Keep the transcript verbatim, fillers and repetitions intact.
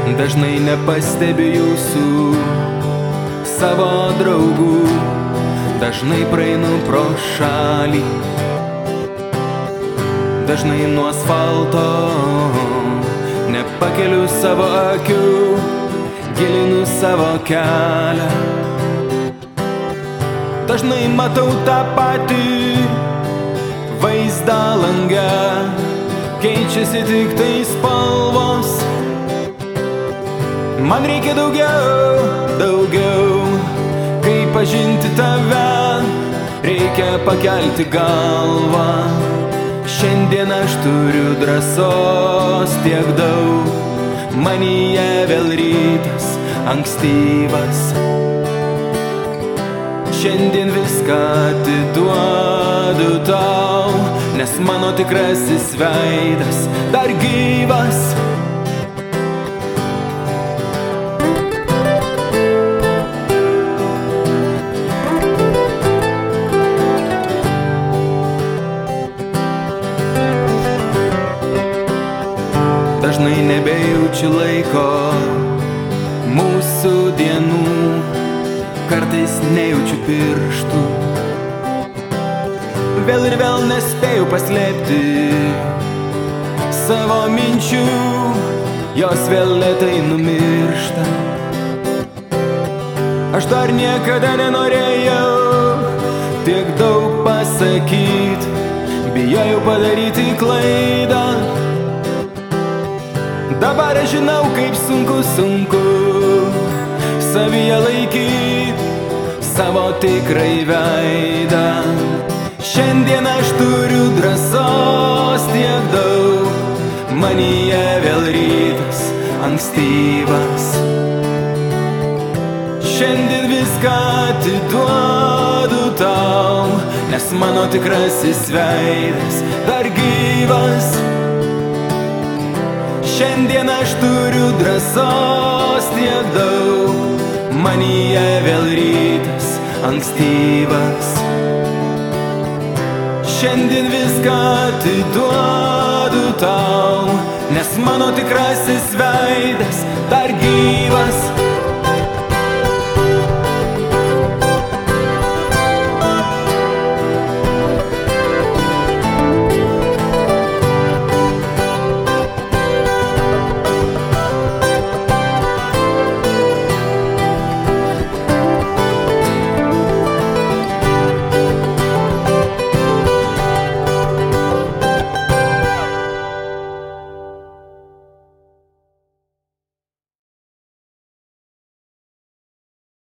Dažnai nepastebiu jūsų, savo draugų, dažnai praeinu pro šalį, dažnai nuo asfalto nepakeliu savo akių, gilinu savo kelią. Dažnai matau tą patį vaizdą lange, keičiasi tik tai spalvos. Man reikia daugiau, daugiau, kaip pažinti tave, reikia pakelti galvą. Šiandien aš turiu drąsos tiek daug, manyje vėl rytas ankstyvas. Šiandien viską atiduodu tau, nes mano tikrasis veidas dar gyvas. Dažnai nebejaučiu laiko mūsų dienų, kartais nejaučiu pirštų, vėl ir vėl nespėjau paslėpti savo minčių, jos vėl lėtai numiršta. Aš dar niekada nenorėjau tiek daug pasakyti, bijojau padaryti klaidą. Dabar aš žinau, kaip sunku, sunku savyje laikyti savo tikrai veidą. Šiandien aš turiu drąsos tiek daug, manyje vėl rytas ankstyvas. Šiandien viską atiduodu tau, nes mano tikrasis veidas dar gyvas. Šiandien aš turiu drąsos tiek daug, manyje vėl rytas ankstyvas. Šiandien viską atiduodu tau, nes mano tikrasis veidas